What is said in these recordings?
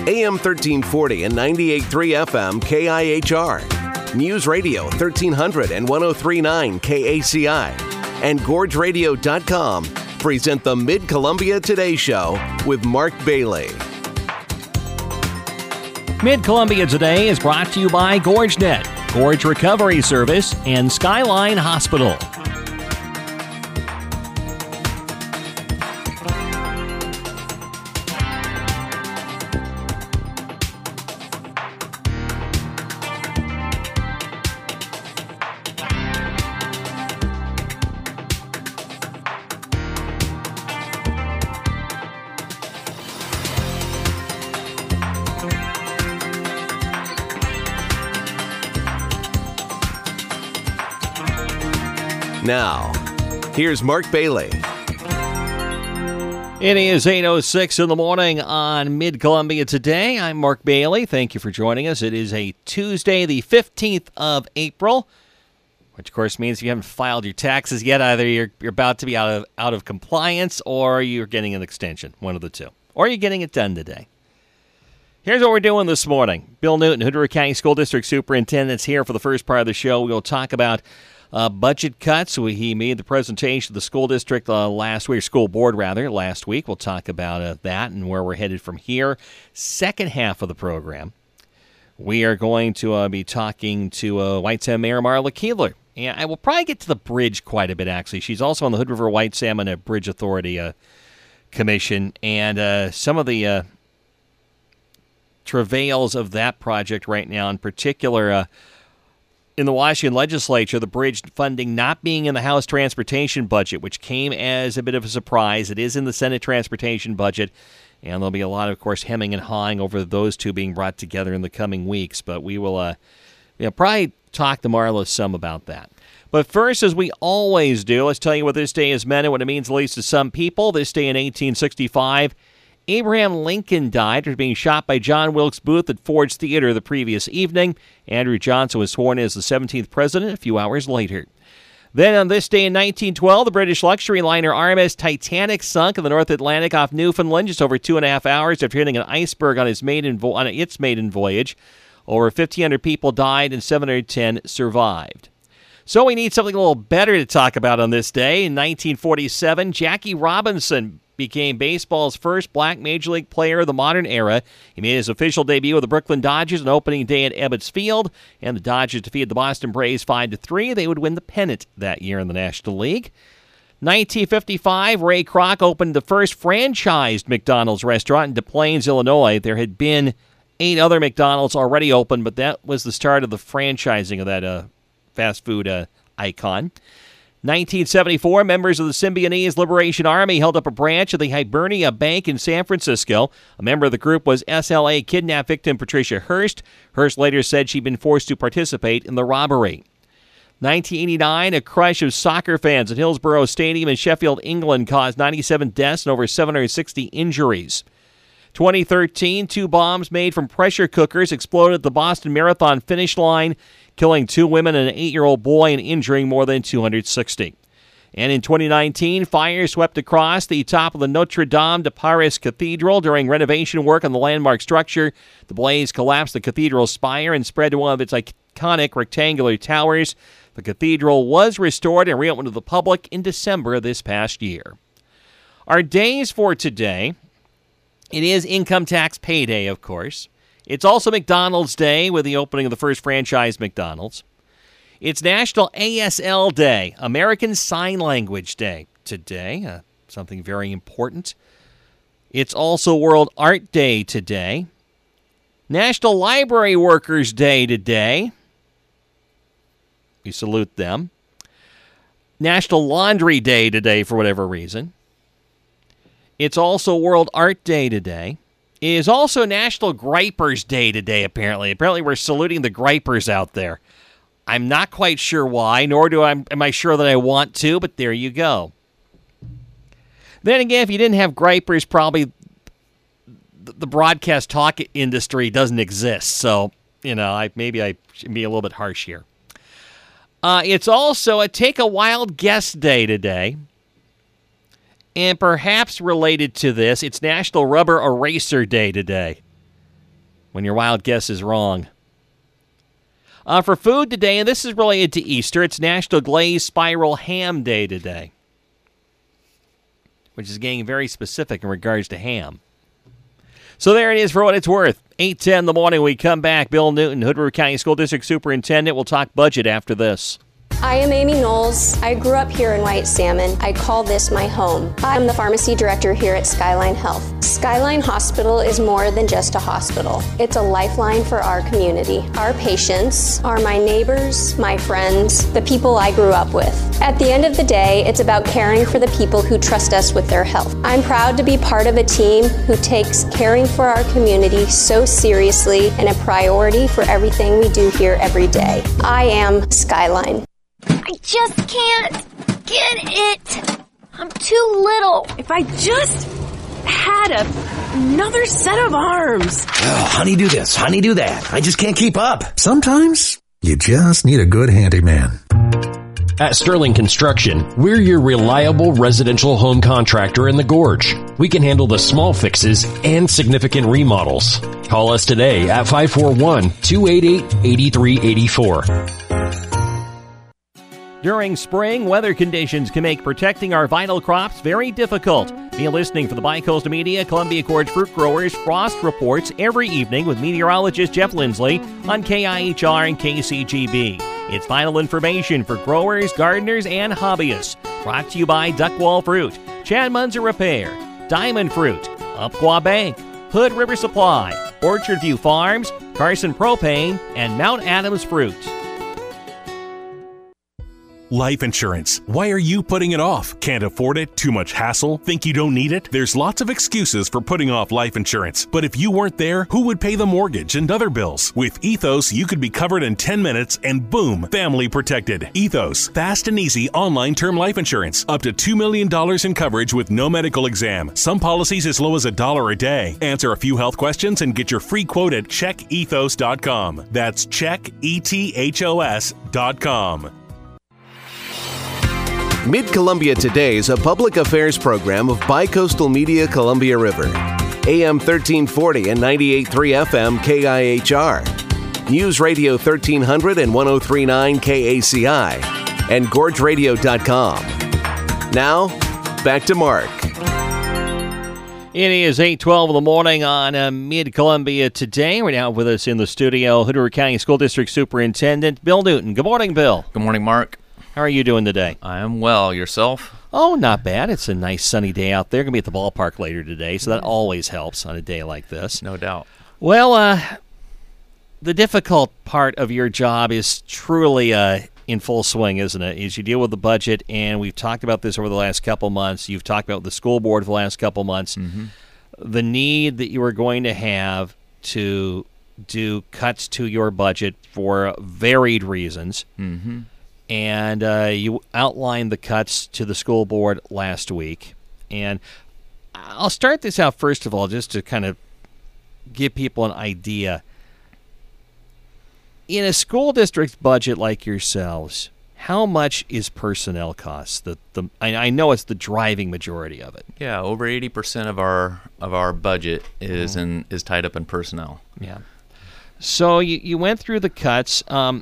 AM 1340 and 98.3 FM KIHR. News Radio 1300 and 103.9 KACI. And GorgeRadio.com present the Mid-Columbia Today Show with Mark Bailey. Mid-Columbia Today is brought to you by GorgeNet, Gorge Recovery Service, and Skyline Hospital. Now, here's Mark Bailey. It is 8:06 in the morning on Mid-Columbia Today. I'm Mark Bailey. Thank you for joining us. It is a Tuesday, the 15th of April, which of course means if you haven't filed your taxes yet, either you're about to be out of compliance or you're getting an extension, one of the two. Or you're getting it done today. Here's what we're doing this morning. Bill Newton, Hood River County School District Superintendent, is here for the first part of the show. We'll talk about budget cuts. He made the presentation to the school district last week, or school board rather, last week. We'll talk about that and where we're headed from here. Second half of the program, we are going to be talking to White Salmon Mayor Marla Keeler. And I will probably get to the bridge quite a bit, actually. She's also on the Hood River White Salmon Bridge Authority Commission, and some of the travails of that project right now, in particular, in the Washington legislature, the bridge funding not being in the House transportation budget, which came as a bit of a surprise. It is in the Senate transportation budget, and there'll be a lot of course, hemming and hawing over those two being brought together in the coming weeks. But we will probably talk to Marla some about that. But first, as we always do, let's tell you what this day has meant and what it means at least to some people. This day in 1865, Abraham Lincoln died after being shot by John Wilkes Booth at Ford's Theater the previous evening. Andrew Johnson was sworn in as the 17th president a few hours later. Then on this day in 1912, the British luxury liner RMS Titanic sunk in the North Atlantic off Newfoundland just over 2.5 hours after hitting an iceberg on its maiden voyage. Over 1,500 people died and 710 survived. So we need something a little better to talk about on this day. In 1947, Jackie Robinson became baseball's first black Major League player of the modern era. He made his official debut with the Brooklyn Dodgers on opening day at Ebbets Field, and the Dodgers defeated the Boston Braves 5-3. They would win the pennant that year in the National League. 1955, Ray Kroc opened the first franchised McDonald's restaurant in Des Plaines, Illinois. There had been 8 other McDonald's already open, but that was the start of the franchising of that fast food icon. 1974, members of the Symbionese Liberation Army held up a branch of the Hibernia Bank in San Francisco. A member of the group was SLA kidnap victim Patricia Hearst. Hearst later said she'd been forced to participate in the robbery. 1989, a crush of soccer fans at Hillsborough Stadium in Sheffield, England caused 97 deaths and over 760 injuries. 2013, 2 bombs made from pressure cookers exploded at the Boston Marathon finish line, killing 2 women and an 8-year-old boy and injuring more than 260. And in 2019, fire swept across the top of the Notre Dame de Paris Cathedral during renovation work on the landmark structure. The blaze collapsed the cathedral spire and spread to one of its iconic rectangular towers. The cathedral was restored and reopened to the public in December of this past year. Our days for today, it is income tax payday, of course. It's also McDonald's Day with the opening of the first franchise McDonald's. It's National ASL Day, American Sign Language Day today, something very important. It's also World Art Day today. National Library Workers Day today. We salute them. National Laundry Day today for whatever reason. It's also World Art Day today. It is also National Gripers Day today, apparently. Apparently we're saluting the gripers out there. I'm not quite sure why, nor am I sure that I want to, but there you go. Then again, if you didn't have gripers, probably the broadcast talk industry doesn't exist. So, maybe I should be a little bit harsh here. It's also a Take a Wild Guess Day today. And perhaps related to this, it's National Rubber Eraser Day today. when your wild guess is wrong. For food today, and this is related to Easter, it's National Glazed Spiral Ham Day today, which is getting very specific in regards to ham. So there it is for what it's worth. 8:10 in the morning, we come back. Bill Newton, Hood River County School District Superintendent. We'll talk budget after this. I am Amy Knowles. I grew up here in White Salmon. I call this my home. I'm the pharmacy director here at Skyline Health. Skyline Hospital is more than just a hospital. It's a lifeline for our community. Our patients are my neighbors, my friends, the people I grew up with. At the end of the day, it's about caring for the people who trust us with their health. I'm proud to be part of a team who takes caring for our community so seriously and a priority for everything we do here every day. I am Skyline. I just can't get it. I'm too little. If I just had another set of arms. Oh, honey, do this. Honey, do that. I just can't keep up. Sometimes you just need a good handyman. At Sterling Construction, we're your reliable residential home contractor in the Gorge. We can handle the small fixes and significant remodels. Call us today at 541-288-8384. During spring, weather conditions can make protecting our vital crops very difficult. Be listening for the Bi-Coastal Media Columbia Gorge Fruit Growers Frost Reports every evening with meteorologist Jeff Lindsley on KIHR and KCGB. It's vital information for growers, gardeners, and hobbyists. Brought to you by Duckwall Fruit, Chad Munzer Repair, Diamond Fruit, Umpqua Bank, Hood River Supply, Orchard View Farms, Carson Propane, and Mount Adams Fruit. Life insurance. Why are you putting it off? Can't afford it? Too much hassle? Think you don't need it? There's lots of excuses for putting off life insurance. But if you weren't there, who would pay the mortgage and other bills? With Ethos, you could be covered in 10 minutes and boom, family protected. Ethos. Fast and easy online term life insurance. Up to $2 million in coverage with no medical exam. Some policies as low as $1 a day. Answer a few health questions and get your free quote at checkethos.com. That's checkethos.com. Mid-Columbia Today is a public affairs program of Bi-Coastal Media Columbia River. AM 1340 and 98.3 FM KIHR. News Radio 1300 and 103.9 KACI. And GorgeRadio.com. Now, back to Mark. It is 8:12 in the morning on Mid-Columbia Today. We're now with us in the studio, Hood River County School District Superintendent Bill Newton. Good morning, Bill. Good morning, Mark. How are you doing today? I am well. Yourself? Oh, not bad. It's a nice sunny day out there. Going to be at the ballpark later today, so that always helps on a day like this. No doubt. Well, the difficult part of your job is truly in full swing, isn't it? Is you deal with the budget, and we've talked about this over the last couple months. You've talked about the school board for the last couple months. Mm-hmm. The need that you are going to have to do cuts to your budget for varied reasons. Mm-hmm. And you outlined the cuts to the school board last week. And I'll start this out first of all, just to kind of give people an idea. In a school district budget like yourselves, how much is personnel costs? I know it's the driving majority of it. Yeah, over 80% of our budget is is tied up in personnel. Yeah. So you went through the cuts.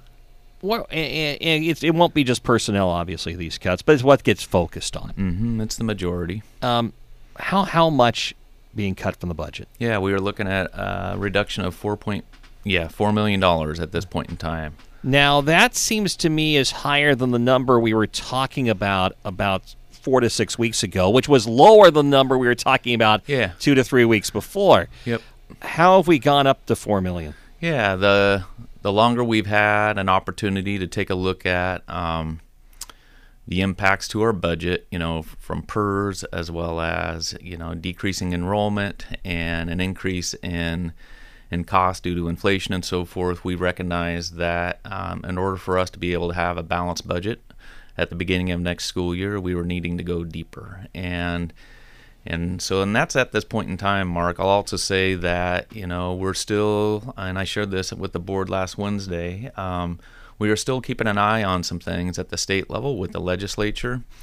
It won't be just personnel, obviously, these cuts, but it's what gets focused on. Mm-hmm. It's the majority. How much being cut from the budget? Yeah, we are looking at a reduction of $4 million at this point in time. Now, that seems to me is higher than the number we were talking about 4 to 6 weeks ago, which was lower than the number we were talking about 2 to 3 weeks before. Yep. How have we gone up to $4 million? Yeah, the longer we've had an opportunity to take a look at the impacts to our budget, from PERS as well as, decreasing enrollment and an increase in cost due to inflation and so forth, we recognize that in order for us to be able to have a balanced budget at the beginning of next school year, we were needing to go deeper. And that's at this point in time, Mark. I'll also say that, we're still, and I shared this with the board last Wednesday, we are still keeping an eye on some things at the state level with the legislature.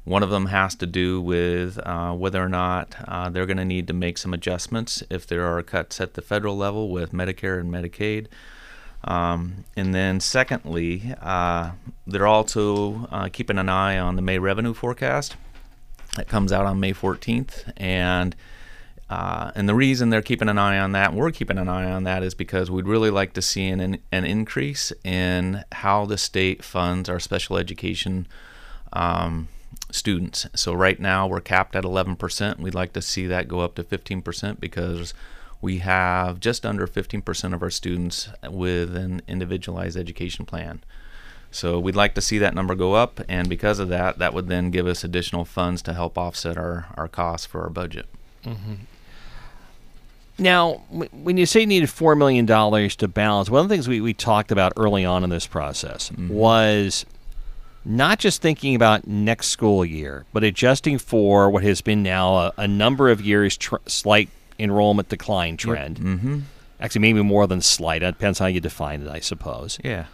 One of them has to do with whether or not they're going to need to make some adjustments if there are cuts at the federal level with Medicare and Medicaid. And then secondly, they're also keeping an eye on the May revenue forecast that comes out on May 14th. And the reason they're keeping an eye on that, and we're keeping an eye on that, is because we'd really like to see an increase in how the state funds our special education students. So right now we're capped at 11%. We'd like to see that go up to 15% because we have just under 15% of our students with an individualized education plan. So we'd like to see that number go up, and because of that, that would then give us additional funds to help offset our costs for our budget. Mm-hmm. Now, when you say you needed $4 million to balance, one of the things we talked about early on in this process was not just thinking about next school year, but adjusting for what has been now a number of years slight enrollment decline trend. Yep. Mm-hmm. Actually, maybe more than slight. It depends how you define it, I suppose. Yeah.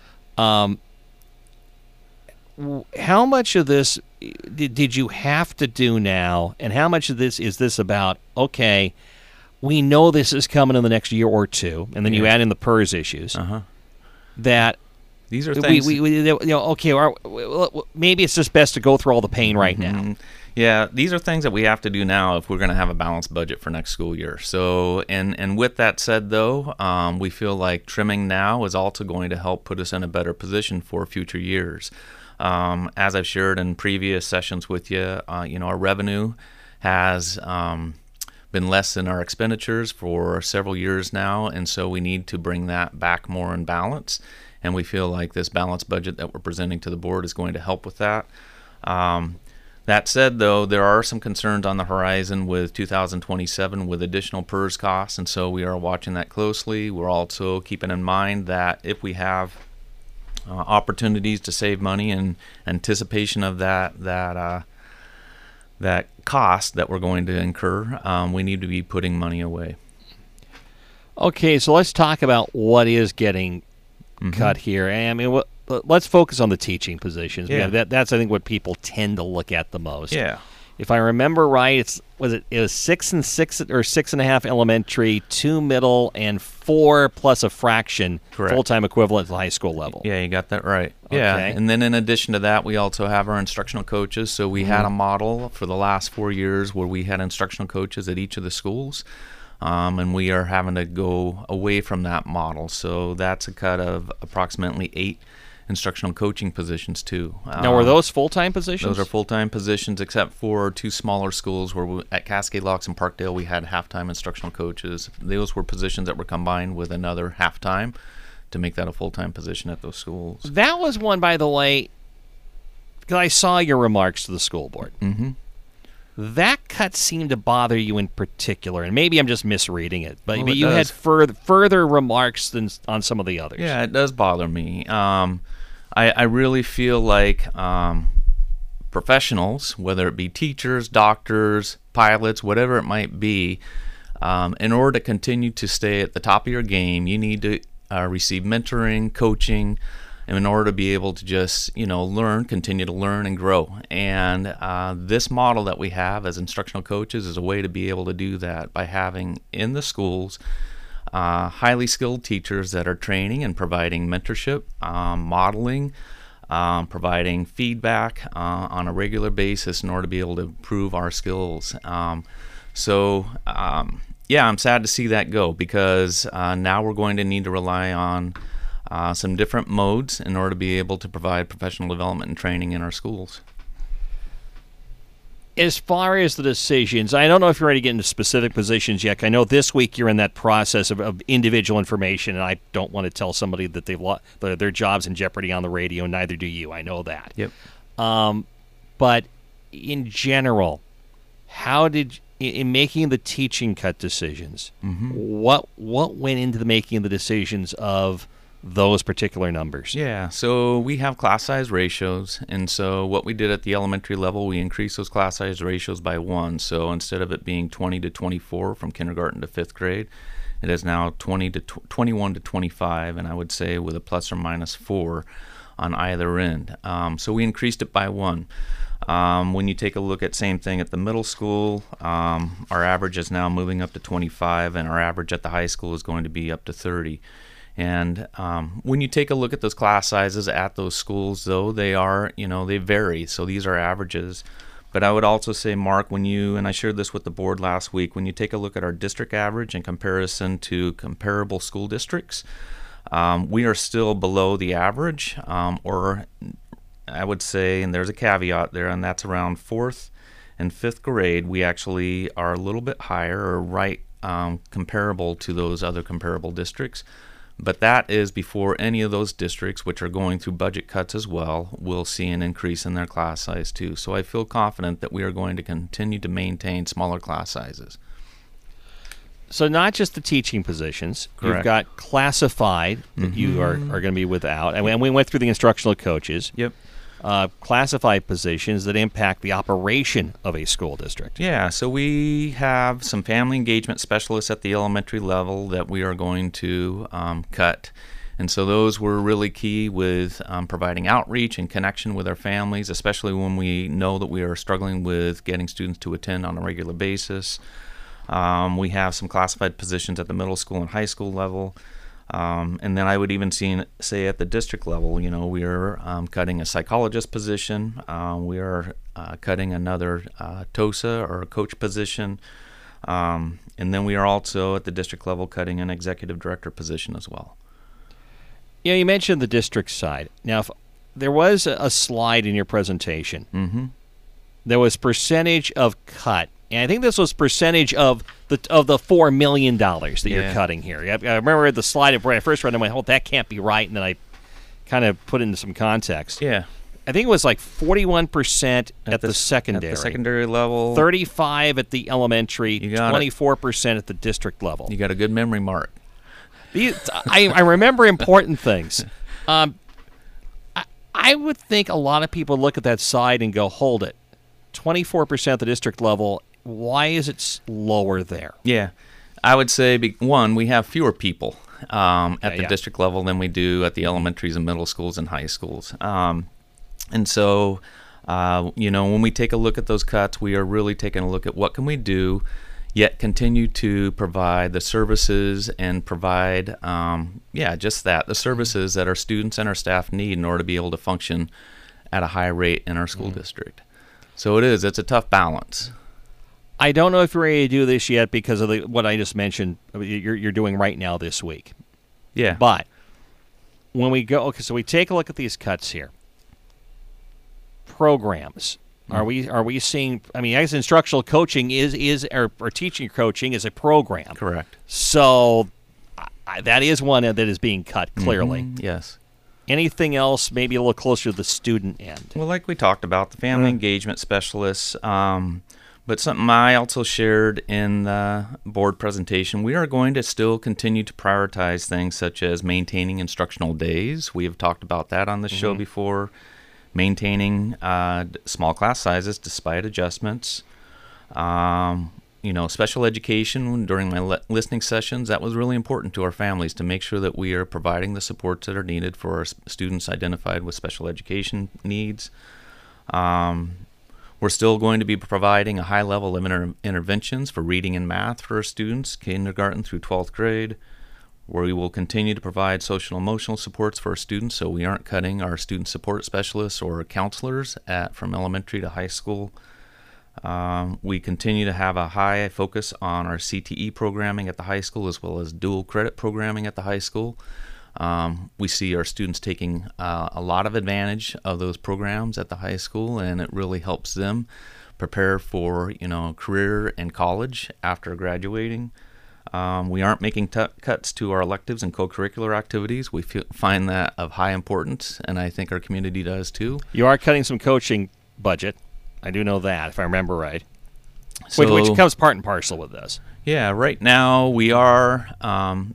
How much of this did you have to do now, and how much of this is this about, okay, we know this is coming in the next year or two, and then you add in the PERS issues, that these are things maybe it's just best to go through all the pain right now. Yeah, these are things that we have to do now if we're going to have a balanced budget for next school year. So, and with that said, though, we feel like trimming now is also going to help put us in a better position for future years. As I've shared in previous sessions with you, our revenue has been less than our expenditures for several years now, and so we need to bring that back more in balance. And we feel like this balanced budget that we're presenting to the board is going to help with that. That said, though, there are some concerns on the horizon with 2027 with additional PERS costs, and so we are watching that closely. We're also keeping in mind that if we have opportunities to save money in anticipation of that cost that we're going to incur, we need to be putting money away. Okay, so let's talk about what is getting cut here. I mean, let's focus on the teaching positions. Yeah. That's I think what people tend to look at the most. Yeah. If I remember right, it was 6 and 6 or 6.5 elementary, 2 middle, and 4 plus a fraction full-time equivalent at the high school level. Yeah, you got that right. Okay. Yeah, and then in addition to that, we also have our instructional coaches. So we had a model for the last 4 years where we had instructional coaches at each of the schools, and we are having to go away from that model. So that's a cut of approximately 8 instructional coaching positions too. Now, were those full-time positions? Those are full-time positions, except for 2 smaller schools where at Cascade Locks and Parkdale we had half-time instructional coaches. Those were positions that were combined with another half-time to make that a full-time position at those schools. That was one, by the way, because I saw your remarks to the school board. Mm-hmm. That cut seemed to bother you in particular, and maybe I'm just misreading it, but you does. had further remarks than on some of the others. Yeah, it does bother me. I really feel like professionals, whether it be teachers, doctors, pilots, whatever it might be, in order to continue to stay at the top of your game, you need to receive mentoring, coaching, and in order to be able to just, continue to learn and grow. And this model that we have as instructional coaches is a way to be able to do that by having in the schools highly skilled teachers that are training and providing mentorship, modeling, providing feedback on a regular basis in order to be able to improve our skills. I'm sad to see that go because now we're going to need to rely on some different modes in order to be able to provide professional development and training in our schools. As far as the decisions, I don't know if you're ready to get into specific positions yet. I know this week you're in that process of individual information, and I don't want to tell somebody that they've lost their job's in jeopardy on the radio. Neither do you. I know that. Yep. But in general, how did in making the teaching cut decisions, what went into the making of the decisions of those particular numbers? Yeah, so we have class size ratios, and so what we did at the elementary level, we increased those class size ratios by 1. So instead of it being 20 to 24 from kindergarten to 5th grade, it is now 21 to 25, and I would say with a plus or minus 4. on either end. So we increased it by 1. When you take a look at same thing at the middle school, our average is now moving up to 25, and our average at the high school is going to be up to 30. And when you take a look at those class sizes at those schools, though, they are, they vary. So these are averages. But I would also say, Mark, and I shared this with the board last week, when you take a look at our district average in comparison to comparable school districts, we are still below the average, or I would say, and there's a caveat there, and that's around 4th and 5th grade, we actually are a little bit higher or right comparable to those other comparable districts. But that is before any of those districts, which are going through budget cuts as well, will see an increase in their class size too. So I feel confident that we are going to continue to maintain smaller class sizes. So not just the teaching positions. Correct. You've got classified that you are going to be without. And we went through the instructional coaches. Yep. Classified positions that impact the operation of a school district. Yeah, so we have some family engagement specialists at the elementary level that we are going to cut. And so those were really key with providing outreach and connection with our families, especially when we know that we are struggling with getting students to attend on a regular basis. We have some classified positions at the middle school and high school level. And then I would even say at the district level, we are cutting a psychologist position. We are cutting another TOSA or coach position. And then we are also at the district level cutting an executive director position as well. Yeah, you mentioned the district side. Now, if there was a slide in your presentation. There was percentage of cut. And I think this was percentage of the $4 million that you're cutting here. I remember the slide when I first read it, I went, that can't be right. And then I kind of put it into some context. Yeah. I think it was like 41% at the secondary. At the secondary level. 35% at the elementary, 24% at the district level. You got a good memory, Mark. I remember important things. I would think a lot of people look at that side and go, hold it. 24% at the district level. Why is it lower there? Yeah, I would say, one, we have fewer people at the district level than we do at the elementaries and middle schools and high schools. And so, when we take a look at those cuts, we are really taking a look at what can we do, yet continue to provide the services and provide, just that, the services that our students and our staff need in order to be able to function at a high rate in our school district. So it's a tough balance. I don't know if you're ready to do this yet because of what I just mentioned you're doing right now this week. Yeah. But when we go, so we take a look at these cuts here. Programs. Are we seeing, I guess instructional coaching or teaching coaching is a program. Correct. So that is one that is being cut, clearly. Yes. Anything else maybe a little closer to the student end? Well, like we talked about, the family engagement specialists, but something I also shared in the board presentation, we are going to still continue to prioritize things such as maintaining instructional days. We have talked about that on the show before. Maintaining small class sizes despite adjustments. Special education during my listening sessions, that was really important to our families to make sure that we are providing the supports that are needed for our students identified with special education needs. We're still going to be providing a high level of interventions for reading and math for our students, kindergarten through 12th grade, where we will continue to provide social and emotional supports for our students, so we aren't cutting our student support specialists or counselors from elementary to high school. We continue to have a high focus on our CTE programming at the high school as well as dual credit programming at the high school. We see our students taking a lot of advantage of those programs at the high school, and it really helps them prepare for career and college after graduating. We aren't making cuts to our electives and co-curricular activities. We find that of high importance, and I think our community does too. You are cutting some coaching budget. I do know that, if I remember right. Which comes part and parcel with this. Yeah, right now we are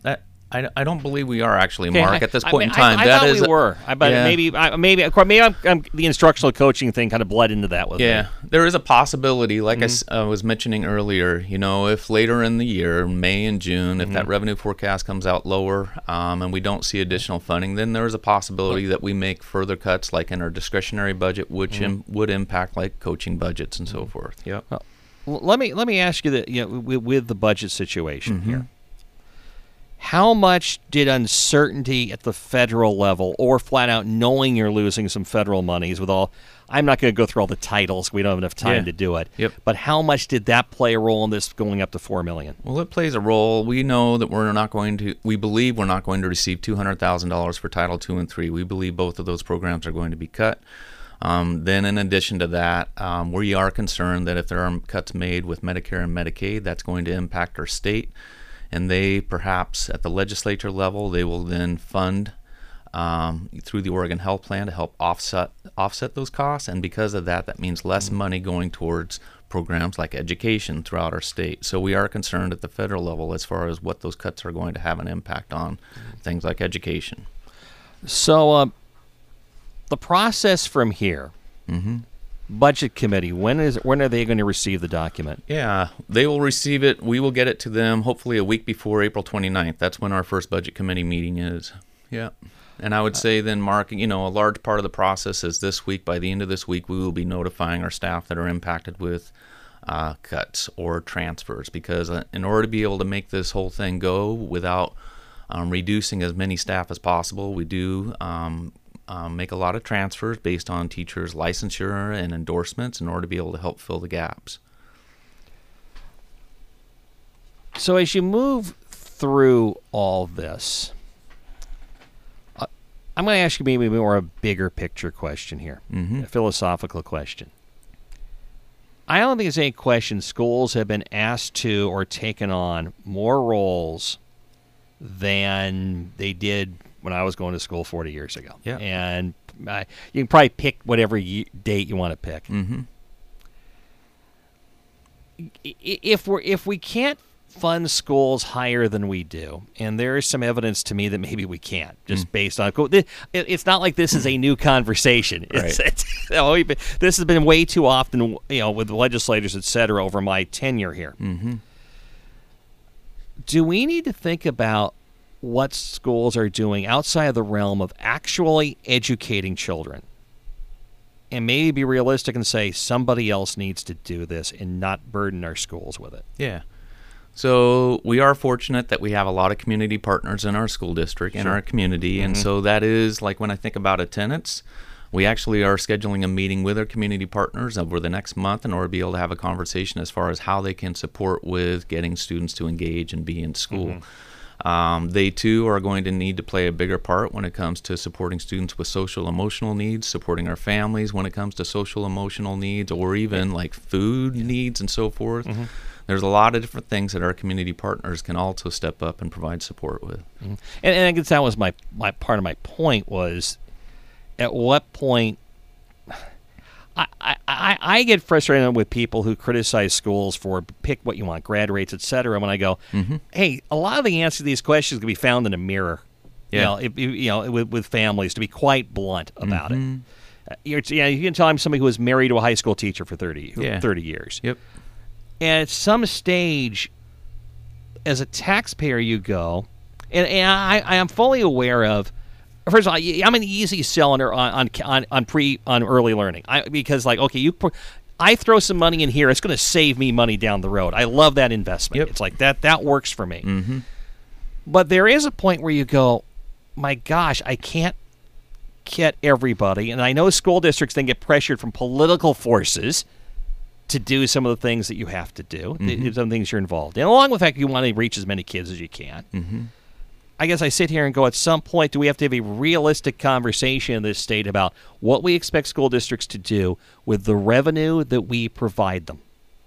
I don't believe we are actually, Okay, Mark, at this point in time. I that thought is we were. But yeah. maybe the instructional coaching thing kind of bled into that with me. Yeah, there is a possibility, like I was mentioning earlier, if later in the year, May and June, if that revenue forecast comes out lower and we don't see additional funding, then there is a possibility that we make further cuts, like in our discretionary budget, which would impact like coaching budgets and so forth. Yep. Well, let me ask you that, with the budget situation here. How much did uncertainty at the federal level, or flat out knowing you're losing some federal monies with all, I'm not going to go through all the titles, we don't have enough time to do it, but how much did that play a role in this going up to $4 million? Well, it plays a role. We know that we believe we're not going to receive $200,000 for Title II and III. We believe both of those programs are going to be cut. Then in addition to that, we are concerned that if there are cuts made with Medicare and Medicaid, that's going to impact our state. And they perhaps at the legislature level, they will then fund through the Oregon Health Plan to help offset those costs. And because of that, that means less money going towards programs like education throughout our state. So we are concerned at the federal level as far as what those cuts are going to have an impact on things like education. So the process from here, Budget Committee, when are they going to receive the document? Yeah, they will receive it. We will get it to them hopefully a week before April 29th. That's when our first Budget Committee meeting is. Yeah. And I would say then, Mark, a large part of the process is this week. By the end of this week, we will be notifying our staff that are impacted with cuts or transfers, because in order to be able to make this whole thing go without reducing as many staff as possible, we do make a lot of transfers based on teachers' licensure and endorsements in order to be able to help fill the gaps. So as you move through all this, I'm going to ask you maybe more a bigger picture question here, a philosophical question. I don't think there's any question schools have been asked to or taken on more roles than they did when I was going to school 40 years ago. Yeah. And you can probably pick whatever date you want to pick. If we can't fund schools higher than we do, and there is some evidence to me that maybe we can't, just based on it's not like this is a new conversation. This has been way too often, with legislators, et cetera, over my tenure here. Do we need to think about what schools are doing outside of the realm of actually educating children, and maybe be realistic and say somebody else needs to do this and not burden our schools with it? Yeah. So we are fortunate that we have a lot of community partners in our school district, in our community, and so that is, like when I think about attendance, we actually are scheduling a meeting with our community partners over the next month in order to be able to have a conversation as far as how they can support with getting students to engage and be in school. They too are going to need to play a bigger part when it comes to supporting students with social emotional needs, supporting our families when it comes to social emotional needs, or even like food needs and so forth. There's a lot of different things that our community partners can also step up and provide support with. And I guess that was my part of my point was, at what point I get frustrated with people who criticize schools for pick what you want, grad rates, et cetera, when I go, hey, a lot of the answers to these questions can be found in a mirror, with families, to be quite blunt about it. You can tell I'm somebody who was married to a high school teacher for 30 years. Yep. And at some stage, as a taxpayer, you go, and I am fully aware of, first of all, I'm an easy sell on early learning. Because I throw some money in here, it's going to save me money down the road. I love that investment. It's like that works for me. But there is a point where you go, my gosh, I can't get everybody, and I know school districts then get pressured from political forces to do some of the things that you have to do, some things you're involved in, along with the fact you want to reach as many kids as you can. I guess I sit here and go, at some point, do we have to have a realistic conversation in this state about what we expect school districts to do with the revenue that we provide them?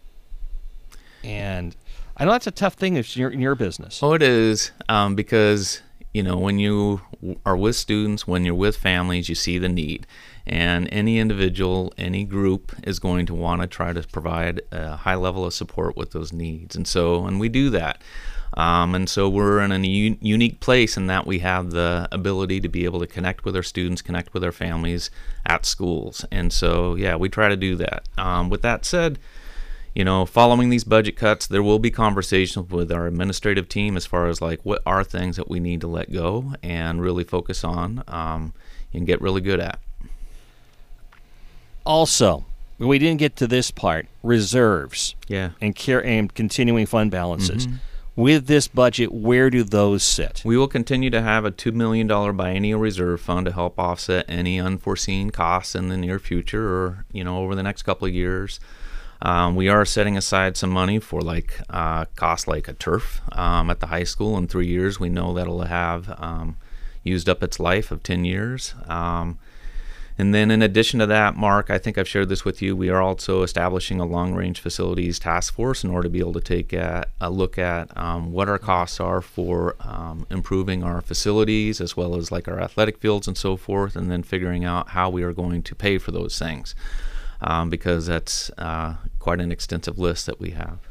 And I know that's a tough thing in your business. Oh, it is, because, when you are with students, when you're with families, you see the need. And any individual, any group is going to want to try to provide a high level of support with those needs. And we do that. And so we're in a unique place in that we have the ability to be able to connect with our students, connect with our families at schools. And so, yeah, we try to do that. With that said, following these budget cuts, there will be conversations with our administrative team as far as like what are things that we need to let go and really focus on and get really good at. Also, we didn't get to this part, reserves and continuing fund balances. Mm-hmm. With this budget, where do those sit? We will continue to have a $2 million biennial reserve fund to help offset any unforeseen costs in the near future or, over the next couple of years. We are setting aside some money for costs like a turf at the high school in 3 years. We know that'll have used up its life of 10 years. And then in addition to that, Mark, I think I've shared this with you, we are also establishing a long-range facilities task force in order to be able to take a look at what our costs are for improving our facilities as well as like our athletic fields and so forth, and then figuring out how we are going to pay for those things because that's quite an extensive list that we have.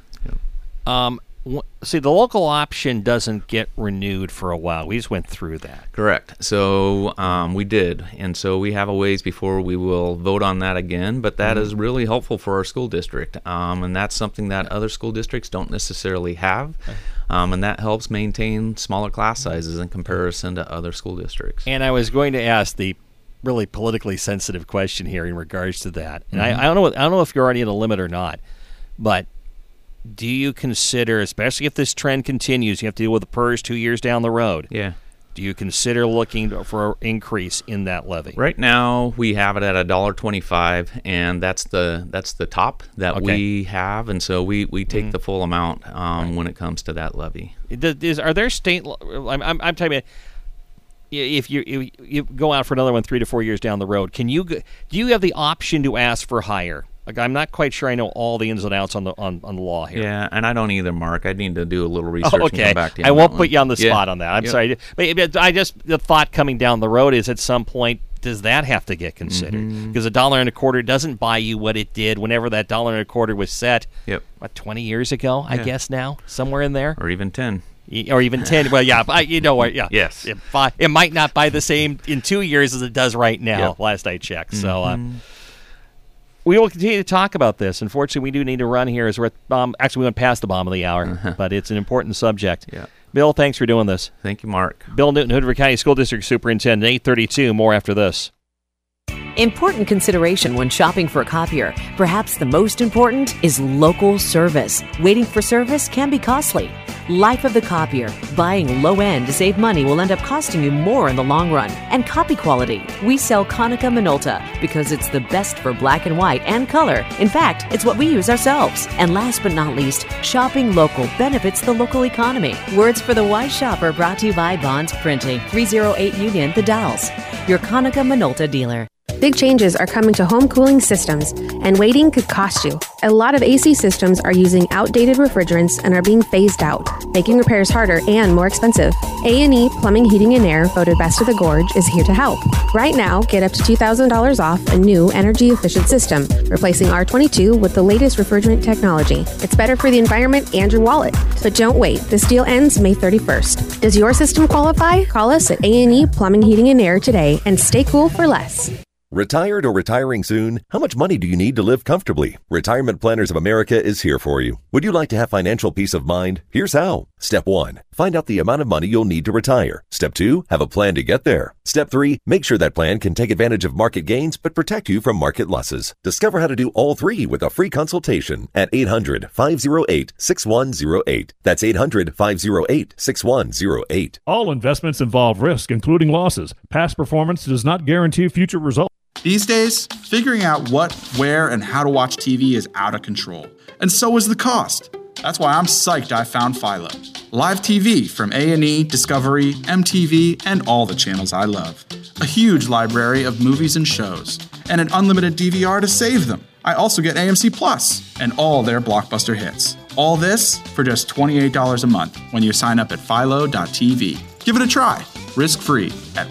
See, the local option doesn't get renewed for a while. We just went through that. Correct. So we did. And so we have a ways before we will vote on that again, but that is really helpful for our school district. And that's something that other school districts don't necessarily have. And that helps maintain smaller class sizes in comparison to other school districts. And I was going to ask the really politically sensitive question here in regards to that. And I don't know if you're already in a limit or not, but do you consider, especially if this trend continues, you have to deal with the PERS 2 years down the road. Yeah. Do you consider looking for an increase in that levy? Right now, we have it at $1.25, and that's the top that we have, and so we take the full amount when it comes to that levy. Are there state? I'm talking about if you go out for another one 3 to 4 years down the road. Do you have the option to ask for higher? Like, I'm not quite sure I know all the ins and outs on the law here. Yeah, and I don't either, Mark. I need to do a little research and come back to you. I won't put you on the spot on that. I'm sorry. But the thought coming down the road is at some point, does that have to get considered? Because $1.25 doesn't buy you what it did whenever that $1.25 was set. Yep. What, 20 years ago, I guess now? Somewhere in there? Or even 10. Or even 10. Well, yeah, you know what? Yeah. Yes. It might not buy the same in 2 years as it does right now, last I checked. So, we will continue to talk about this. Unfortunately, we do need to run here as we're at actually we went past the bomb of the hour, but it's an important subject. Yeah. Bill, thanks for doing this. Thank you, Mark. Bill Newton, Hood River County School District Superintendent, 8:32. More after this. Important consideration when shopping for a copier. Perhaps the most important is local service. Waiting for service can be costly. Life of the copier. Buying low end to save money will end up costing you more in the long run. And copy quality. We sell Konica Minolta because it's the best for black and white and color. In fact, it's what we use ourselves. And last but not least, shopping local benefits the local economy. Words for the wise shopper brought to you by Bonds Printing, 308 Union, The Dalles. Your Konica Minolta dealer. Big changes are coming to home cooling systems, and waiting could cost you. A lot of AC systems are using outdated refrigerants and are being phased out, making repairs harder and more expensive. A&E Plumbing, Heating, and Air, voted Best of the Gorge, is here to help. Right now, get up to $2,000 off a new energy-efficient system, replacing R22 with the latest refrigerant technology. It's better for the environment and your wallet. But don't wait. This deal ends May 31st. Does your system qualify? Call us at A&E Plumbing, Heating, and Air today and stay cool for less. Retired or retiring soon? How much money do you need to live comfortably? Retirement Planners of America is here for you. Would you like to have financial peace of mind? Here's how. Step 1. Find out the amount of money you'll need to retire. Step 2. Have a plan to get there. Step 3. Make sure that plan can take advantage of market gains but protect you from market losses. Discover how to do all three with a free consultation at 800-508-6108. That's 800-508-6108. All investments involve risk, including losses. Past performance does not guarantee future results. These days, figuring out what, where, and how to watch TV is out of control. And so is the cost. That's why I'm psyched I found Philo. Live TV from A&E, Discovery, MTV, and all the channels I love. A huge library of movies and shows. And an unlimited DVR to save them. I also get AMC Plus and all their blockbuster hits. All this for just $28 a month when you sign up at philo.tv. Give it a try. Risk-free at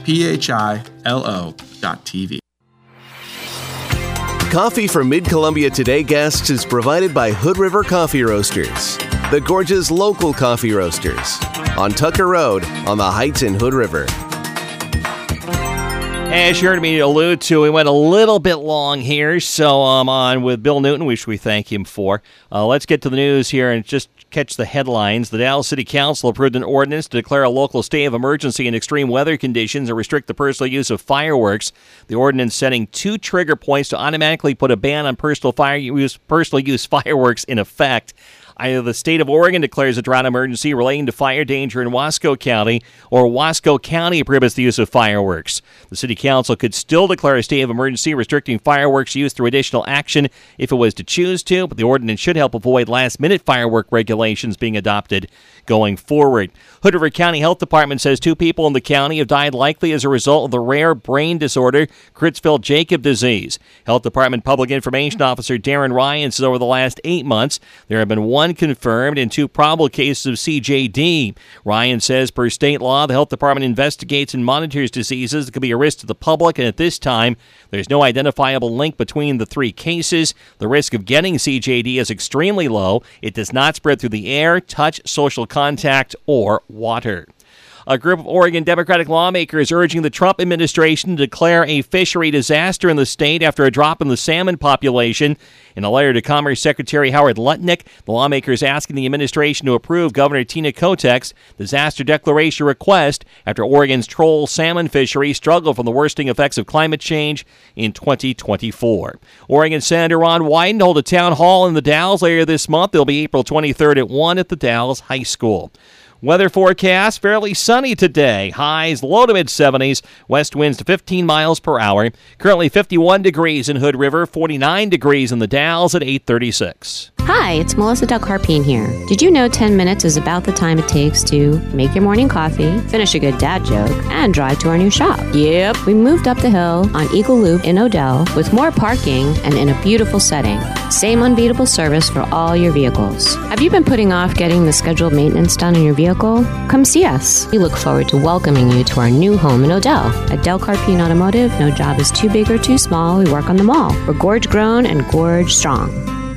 philo.tv. Coffee from Mid-Columbia Today guests is provided by Hood River Coffee Roasters. the Gorge's local coffee roasters, on Tucker Road on the Heights in Hood River. As you heard me allude to, we went a little bit long here, so I'm on with Bill Newton, which we thank him for. Let's get to the news here and just catch the headlines. The Dallas City Council approved an ordinance to declare a local state of emergency in extreme weather conditions and restrict the personal use of fireworks. The ordinance setting 2 trigger points to automatically put a ban on personal use fireworks in effect. Either the state of Oregon declares a drought emergency relating to fire danger in Wasco County, or Wasco County prohibits the use of fireworks. The City Council could still declare a state of emergency restricting fireworks use through additional action if it was to choose to, but the ordinance should help avoid last-minute firework regulations being adopted going forward. Hood River County Health Department says 2 people in the county have died likely as a result of the rare brain disorder Creutzfeldt-Jakob disease. Health Department Public Information Officer Darren Ryan says over the last 8 months, there have been 1 confirmed and 2 probable cases of CJD. Ryan says per state law, the health department investigates and monitors diseases that could be a risk to the public, and at this time, there's no identifiable link between the 3 cases. The risk of getting CJD is extremely low. It does not spread through the air, touch, social contact, or water. A group of Oregon Democratic lawmakers urging the Trump administration to declare a fishery disaster in the state after a drop in the salmon population. In a letter to Commerce Secretary Howard Lutnick, the lawmakers asking the administration to approve Governor Tina Kotek's disaster declaration request after Oregon's troll salmon fishery struggled from the worsening effects of climate change in 2024. Oregon Senator Ron Wyden held a town hall in the Dalles later this month. It'll be April 23rd at 1 at the Dalles High School. Weather forecast, fairly sunny today. Highs low to mid-70s, west winds to 15 miles per hour. Currently 51 degrees in Hood River, 49 degrees in the Dalles at 8:36. Hi, it's Melissa Del Carpine here. Did you know 10 minutes is about the time it takes to make your morning coffee, finish a good dad joke, and drive to our new shop? Yep, we moved up the hill on Eagle Loop in Odell with more parking and in a beautiful setting. Same unbeatable service for all your vehicles. Have you been putting off getting the scheduled maintenance done on your vehicle? Come see us. We look forward to welcoming you to our new home in Odell. At Del Carpine Automotive, no job is too big or too small. We work on them all. We're Gorge grown and Gorge strong.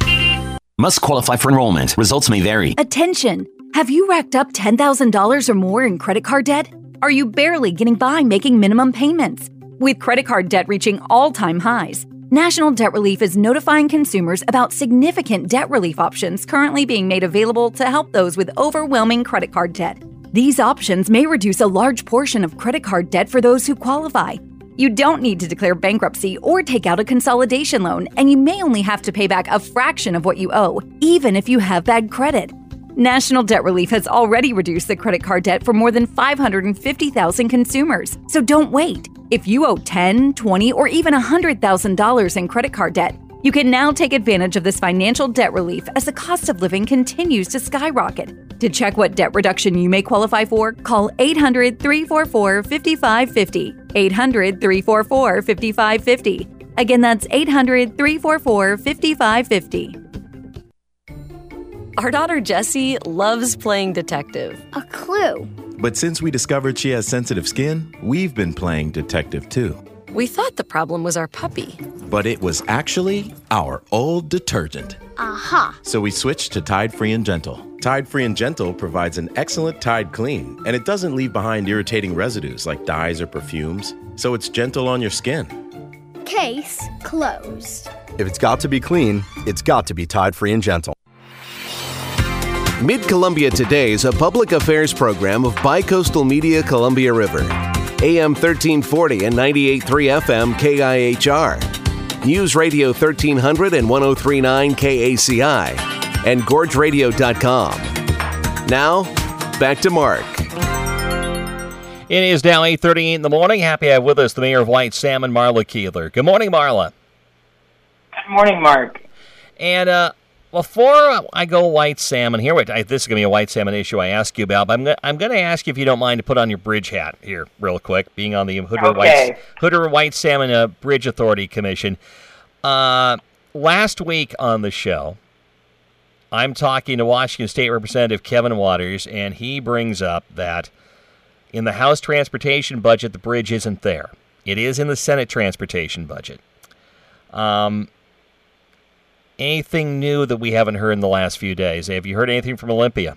Must qualify for enrollment. Results may vary. Attention! Have you racked up $10,000 or more in credit card debt? Are you barely getting by making minimum payments? With credit card debt reaching all-time highs, National Debt Relief is notifying consumers about significant debt relief options currently being made available to help those with overwhelming credit card debt. These options may reduce a large portion of credit card debt for those who qualify. You don't need to declare bankruptcy or take out a consolidation loan, and you may only have to pay back a fraction of what you owe, even if you have bad credit. National Debt Relief has already reduced the credit card debt for more than 550,000 consumers, so don't wait. If you owe $10,000, $20,000, or even $100,000 in credit card debt, you can now take advantage of this financial debt relief as the cost of living continues to skyrocket. To check what debt reduction you may qualify for, call 800-344-5550. 800-344-5550. Again, that's 800-344-5550. Our daughter Jessie loves playing detective. A clue. But since we discovered she has sensitive skin, we've been playing detective too. We thought the problem was our puppy. But it was actually our old detergent. Aha. So we switched to Tide Free and Gentle. Tide Free and Gentle provides an excellent Tide clean, and it doesn't leave behind irritating residues like dyes or perfumes, so it's gentle on your skin. Case closed. If it's got to be clean, it's got to be Tide Free and Gentle. Mid-Columbia Today is a public affairs program of Bicoastal Media Columbia River. AM 1340 and 98.3 FM KIHR. News Radio 1300 and 103.9 KACI. And GorgeRadio.com. Now, back to Mark. It is now 8:38 in the morning. Happy to have with us the Mayor of White Salmon, Marla Keeler. Good morning, Marla. Good morning, Mark. And before I go white salmon here, this is going to be a white salmon issue I ask you about, but I'm going to ask you if you don't mind to put on your bridge hat here real quick, being on the Hood River White Salmon Bridge Authority Commission. Last week on the show, I'm talking to Washington State Representative Kevin Waters, and he brings up that in the House transportation budget, the bridge isn't there. It is in the Senate transportation budget. anything new that we haven't heard in the last few days? Have you heard anything from Olympia?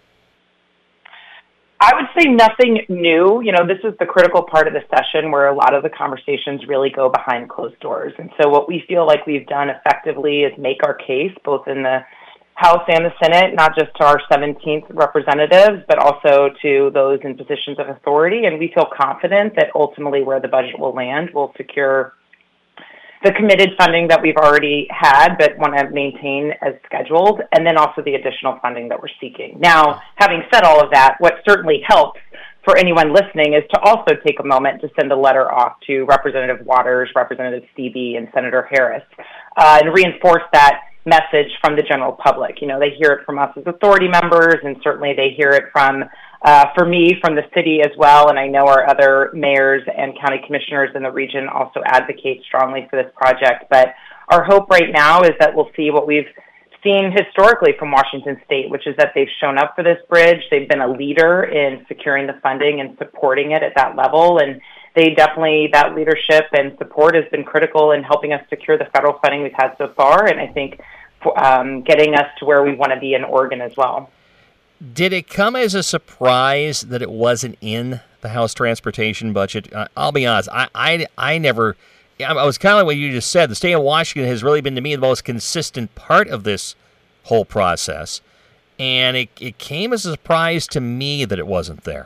I would say nothing new. This is the critical part of the session where a lot of the conversations really go behind closed doors. And so what we feel like we've done effectively is make our case both in the House and the Senate, not just to our 17th representatives, but also to those in positions of authority. And we feel confident that ultimately where the budget will land will secure the committed funding that we've already had but want to maintain as scheduled, and then also the additional funding that we're seeking. Now, having said all of that, what certainly helps for anyone listening is to also take a moment to send a letter off to Representative Waters, Representative Stevie, and Senator Harris, and reinforce that message from the general public. They hear it from us as authority members, and certainly they hear it from for me, from the city as well, and I know our other mayors and county commissioners in the region also advocate strongly for this project. But our hope right now is that we'll see what we've seen historically from Washington State, which is that they've shown up for this bridge. They've been a leader in securing the funding and supporting it at that level, and they definitely, that leadership and support has been critical in helping us secure the federal funding we've had so far, and I think getting us to where we want to be in Oregon as well. Did it come as a surprise that it wasn't in the House transportation budget? I'll be honest, I never, I was kind of like what you just said. The state of Washington has really been, to me, the most consistent part of this whole process, and it came as a surprise to me that it wasn't there.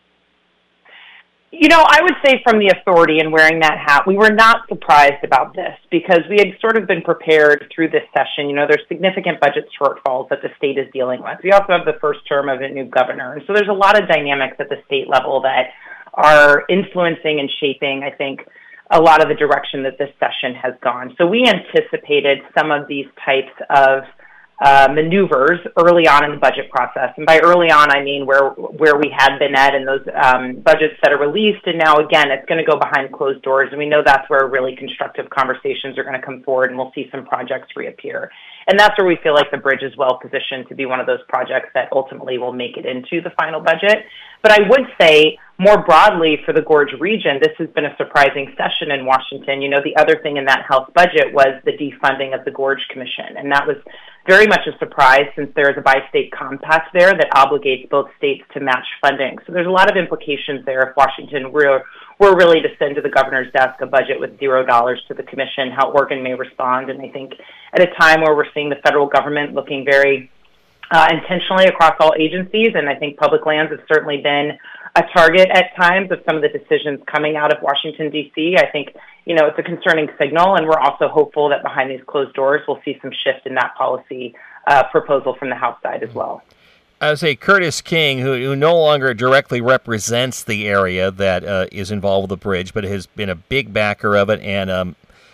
I would say from the authority and wearing that hat, we were not surprised about this because we had sort of been prepared through this session. There's significant budget shortfalls that the state is dealing with. We also have the first term of a new governor. And so there's a lot of dynamics at the state level that are influencing and shaping, I think, a lot of the direction that this session has gone. So we anticipated some of these types of maneuvers early on in the budget process. And by early on, I mean where we had been at in those budgets that are released. And now, again, it's going to go behind closed doors. And we know that's where really constructive conversations are going to come forward, and we'll see some projects reappear. And that's where we feel like the bridge is well positioned to be one of those projects that ultimately will make it into the final budget. But I would say more broadly for the Gorge region, this has been a surprising session in Washington. The other thing in that House budget was the defunding of the Gorge Commission. And that was very much a surprise since there is a bi-state compact there that obligates both states to match funding. So there's a lot of implications there if Washington were really to send to the governor's desk a budget with $0 to the commission, how Oregon may respond. And I think at a time where we're seeing the federal government looking very intentionally across all agencies, and I think public lands have certainly been a target at times of some of the decisions coming out of Washington, D.C. I think, it's a concerning signal, and we're also hopeful that behind these closed doors we'll see some shift in that policy proposal from the House side as well. I would say Curtis King, who no longer directly represents the area that is involved with the bridge, but has been a big backer of it, and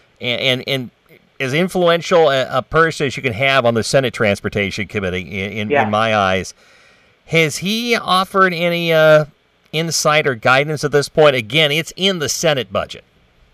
as influential a person as you can have on the Senate Transportation Committee, in my eyes. Has he offered any insight or guidance at this point? Again, it's in the Senate budget.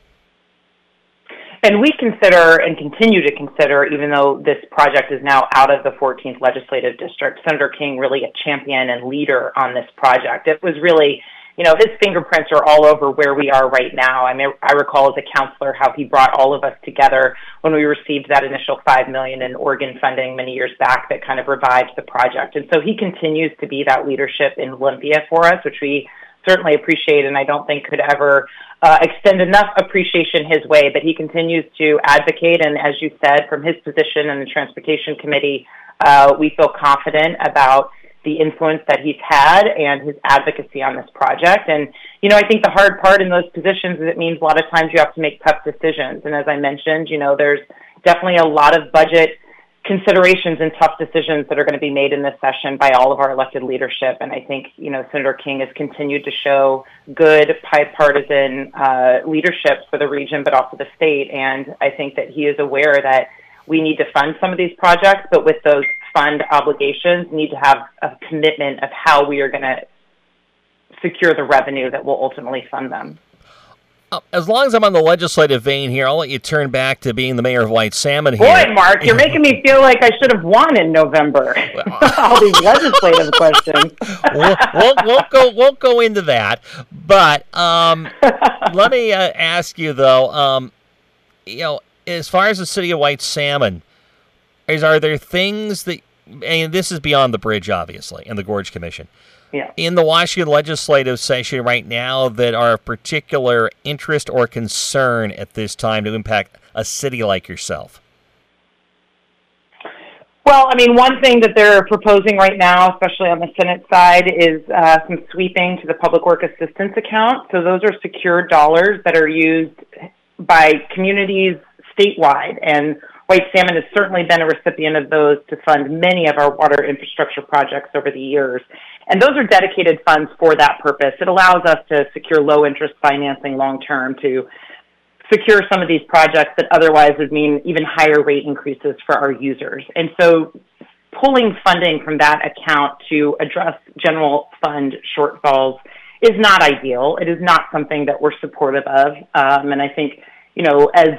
And we consider and continue to consider, even though this project is now out of the 14th legislative district, Senator King really a champion and leader on this project. It was really, his fingerprints are all over where we are right now. I mean, I recall as a counselor how he brought all of us together when we received that initial $5 million in Oregon funding many years back that kind of revived the project. And so he continues to be that leadership in Olympia for us, which we certainly appreciate, and I don't think could ever extend enough appreciation his way, but he continues to advocate, and as you said, from his position in the Transportation Committee, we feel confident about the influence that he's had and his advocacy on this project. And, I think the hard part in those positions is it means a lot of times you have to make tough decisions, and as I mentioned, there's definitely a lot of budget considerations and tough decisions that are going to be made in this session by all of our elected leadership. And I think, Senator King has continued to show good bipartisan leadership for the region, but also the state. And I think that he is aware that we need to fund some of these projects, but with those fund obligations, need to have a commitment of how we are going to secure the revenue that will ultimately fund them. As long as I'm on the legislative vein here, I'll let you turn back to being the mayor of White Salmon here. Boy, Mark, you're making me feel like I should have won in November. All these legislative questions. We'll go into that. But let me ask you, though, as far as the city of White Salmon, are there things that, and this is beyond the bridge, obviously, and the Gorge Commission, in the Washington legislative session right now that are of particular interest or concern at this time to impact a city like yourself? Well, I mean, one thing that they're proposing right now, especially on the Senate side, is some sweeping to the Public Work Assistance account. So those are secured dollars that are used by communities statewide, and White Salmon has certainly been a recipient of those to fund many of our water infrastructure projects over the years. And those are dedicated funds for that purpose. It allows us to secure low-interest financing long-term to secure some of these projects that otherwise would mean even higher rate increases for our users. And so pulling funding from that account to address general fund shortfalls is not ideal. It is not something that we're supportive of. And I think, as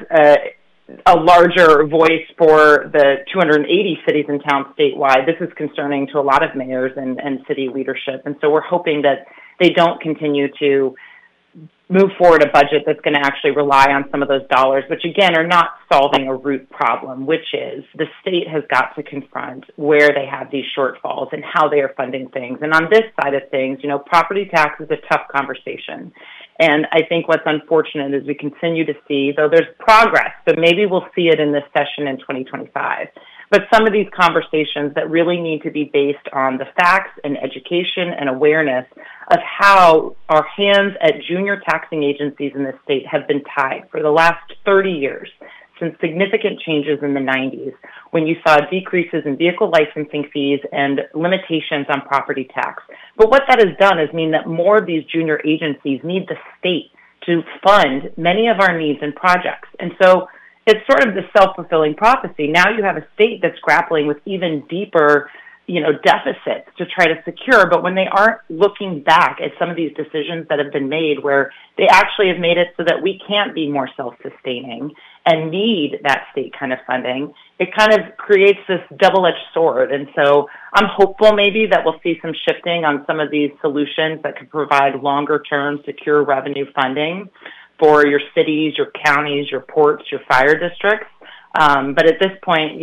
a larger voice for the 280 cities and towns statewide, this is concerning to a lot of mayors and city leadership. And so we're hoping that they don't continue to move forward a budget that's going to actually rely on some of those dollars, which again are not solving a root problem, which is the state has got to confront where they have these shortfalls and how they are funding things. And on this side of things, property tax is a tough conversation. And I think what's unfortunate is we continue to see, though there's progress, but maybe we'll see it in this session in 2025. But some of these conversations that really need to be based on the facts and education and awareness of how our hands at junior taxing agencies in this state have been tied for the last 30 years, since significant changes in the 90s, when you saw decreases in vehicle licensing fees and limitations on property tax. But what that has done is mean that more of these junior agencies need the state to fund many of our needs and projects. And so it's sort of the self-fulfilling prophecy. Now you have a state that's grappling with even deeper, deficits to try to secure, but when they aren't looking back at some of these decisions that have been made where they actually have made it so that we can't be more self-sustaining and need that state kind of funding, it kind of creates this double-edged sword. And so I'm hopeful maybe that we'll see some shifting on some of these solutions that could provide longer-term secure revenue funding for your cities, your counties, your ports, your fire districts. But at this point,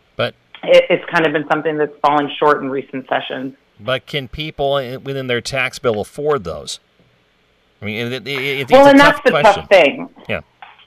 it's kind of been something that's fallen short in recent sessions. But can people within their tax bill afford those? I mean, it's and a that's the question. tough thing. Yeah.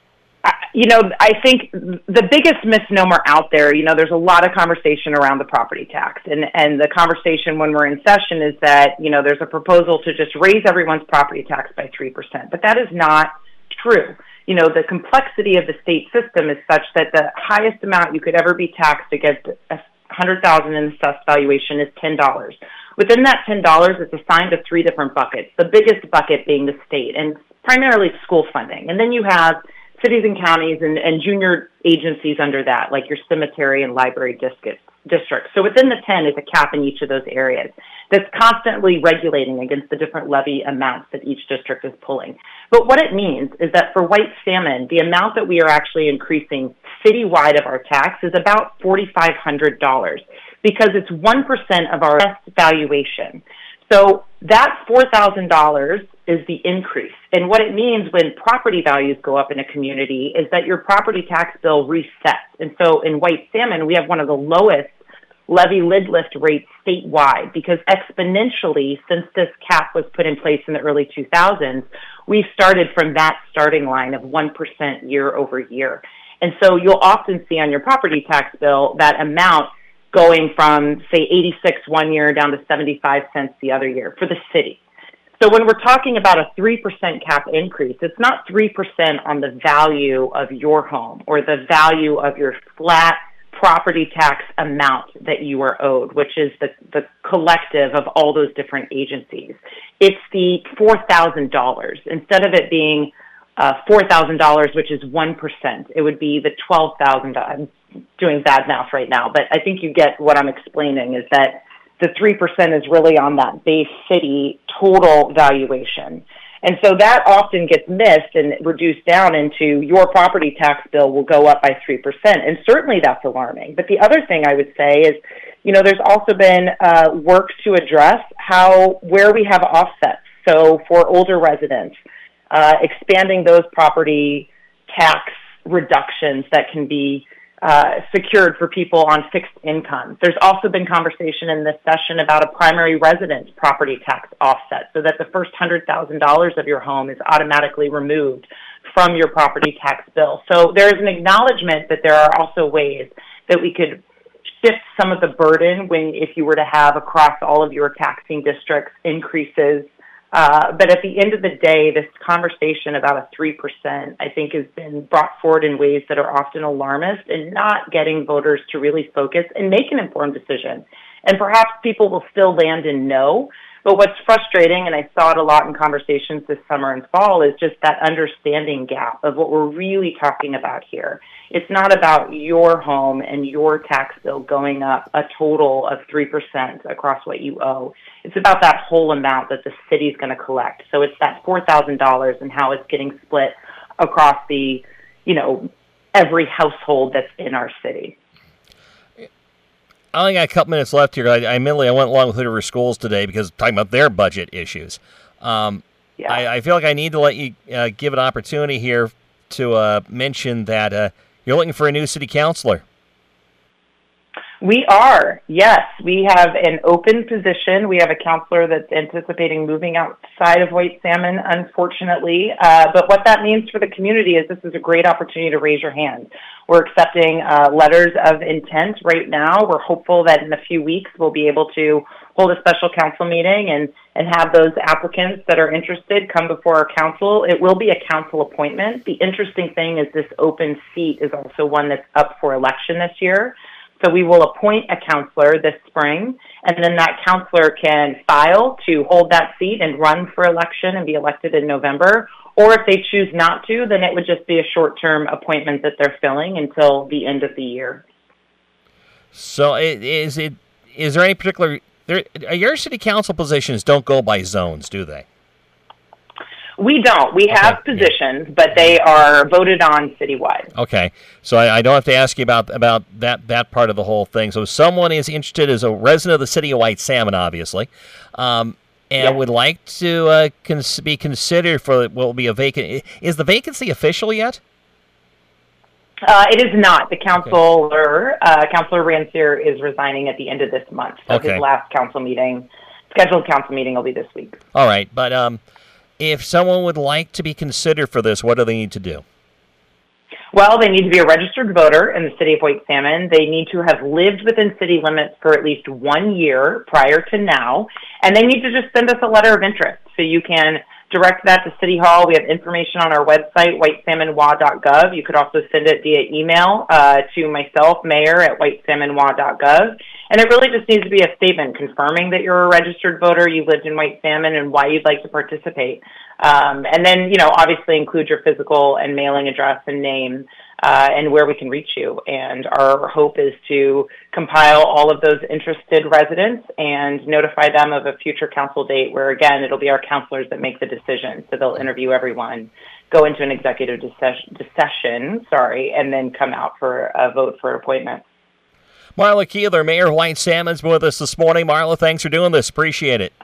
I think the biggest misnomer out there, there's a lot of conversation around the property tax. And the conversation when we're in session is that, there's a proposal to just raise everyone's property tax by 3%. But that is not true. The complexity of the state system is such that the highest amount you could ever be taxed against $100,000 in assessed valuation is $10. Within that $10, it's assigned to three different buckets, the biggest bucket being the state, and primarily school funding. And then you have cities and counties and junior agencies under that, like your cemetery and library districts. So within the 10 is a cap in each of those areas that's constantly regulating against the different levy amounts that each district is pulling. But what it means is that for White Salmon, the amount that we are actually increasing citywide of our tax is about $4,500 because it's 1% of our best valuation. So that $4,000 is the increase. And what it means when property values go up in a community is that your property tax bill resets. And so in White Salmon, we have one of the lowest levy lid lift rates statewide because exponentially, since this cap was put in place in the early 2000s, we started from that starting line of 1% year over year. And so you'll often see on your property tax bill that amount going from, say, 86 one year down to 75 cents the other year for the city. So when we're talking about a 3% cap increase, it's not 3% on the value of your home or the value of your flat property tax amount that you are owed, which is the collective of all those different agencies. It's the $4,000. Instead of it being $4,000, which is 1%, it would be the $12,000. I'm doing bad math right now, but I think you get what I'm explaining is that the 3% is really on that base city total valuation. And so that often gets missed and reduced down into your property tax bill will go up by 3%. And certainly that's alarming. But the other thing I would say is, there's also been work to address where we have offsets. So for older residents, expanding those property tax reductions that can be secured for people on fixed incomes. There's also been conversation in this session about a primary residence property tax offset, so that the first $100,000 of your home is automatically removed from your property tax bill. So there is an acknowledgement that there are also ways that we could shift some of the burden if you were to have across all of your taxing districts increases. But at the end of the day, this conversation about a 3%, I think, has been brought forward in ways that are often alarmist and not getting voters to really focus and make an informed decision. And perhaps people will still land in no. But what's frustrating, and I saw it a lot in conversations this summer and fall, is just that understanding gap of what we're really talking about here. It's not about your home and your tax bill going up a total of 3% across what you owe. It's about that whole amount that the city's going to collect. So it's that $4,000 and how it's getting split across the, every household that's in our city. I only got a couple minutes left here. I went along with Hood River Schools today because talking about their budget issues. I feel like I need to let you give an opportunity here to mention that you're looking for a new city councilor. We are, yes. We have an open position. We have a counselor that's anticipating moving outside of White Salmon, unfortunately. But what that means for the community is this is a great opportunity to raise your hand. We're accepting letters of intent right now. We're hopeful that in a few weeks we'll be able to hold a special council meeting and have those applicants that are interested come before our council. It will be a council appointment. The interesting thing is this open seat is also one that's up for election this year. So we will appoint a counselor this spring, and then that counselor can file to hold that seat and run for election and be elected in November. Or if they choose not to, then it would just be a short-term appointment that they're filling until the end of the year. So is there any particular... your city council positions don't go by zones, do they? We don't. We have positions, but they are voted on citywide. Okay. So I don't have to ask you about that part of the whole thing. So someone is interested as a resident of the city of White Salmon, obviously, and would like to be considered for what will be a vacant. Is the vacancy official yet? It is not. The Councilor Rancier, is resigning at the end of this month. So his last scheduled council meeting will be this week. All right. But if someone would like to be considered for this, what do they need to do? Well, they need to be a registered voter in the city of White Salmon. They need to have lived within city limits for at least 1 year prior to now. And they need to just send us a letter of interest. So you can direct that to City Hall. We have information on our website, whitesalmonwa.gov. You could also send it via email to myself, mayor, at whitesalmonwa.gov. And it really just needs to be a statement confirming that you're a registered voter, you lived in White Salmon, and why you'd like to participate. And then, obviously include your physical and mailing address and name and where we can reach you. And our hope is to compile all of those interested residents and notify them of a future council date where, again, it'll be our counselors that make the decision. So they'll interview everyone, go into an executive session, and then come out for a vote for appointment. Marla Keeler, Mayor of White Salmon's with us this morning. Marla, thanks for doing this. Appreciate it.